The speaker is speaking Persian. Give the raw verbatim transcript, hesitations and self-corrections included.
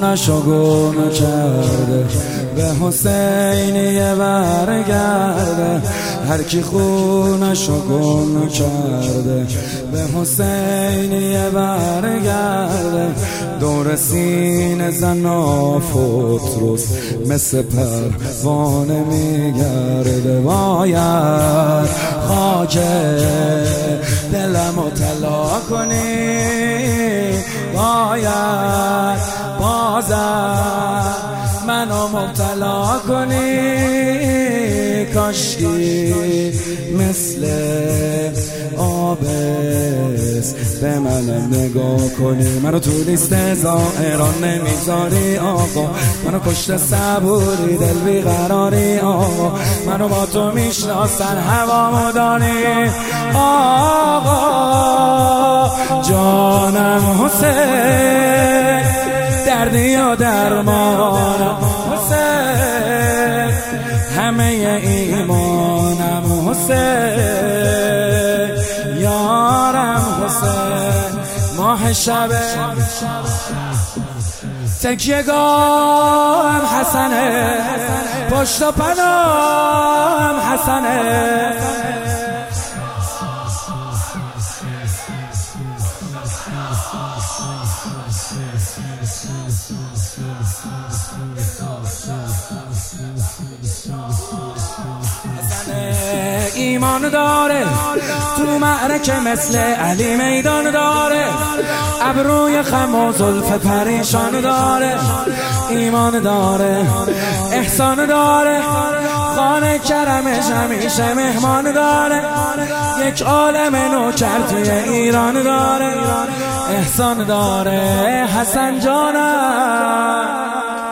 خونشو گم کرده، به حسینیه برگرده. هر کی خونشو گم کرده به حسینیه برگرده. دور سینه زنا فطرس مثل پروانه میگرده. باید خاک دلمو طلا کنی، باید بازم منو مبتلا کنی. کاشکی مثل آبس به منم نگاه کنی. منو تو لیست زائران نمیذاری آقا، منو کشته صبوری دل بیقراری آقا. منو با تو میشناسن هوامو داری آقا. جانم حسین دردی و درمانم حسین، همه ایمانم حسین، یارم حسین. ماه شب تکیه‌گاهم حسنه، پشت و پناهم حسنه. ایمان داره تو معرکه مثل علی میدان داره، ابروی خم و زلف پریشان داره. ایمان داره احسان داره، خانه کرمش همیشه مهمان داره. یک عالم نوکر توی ایران داره، احسان داره حسن جانم.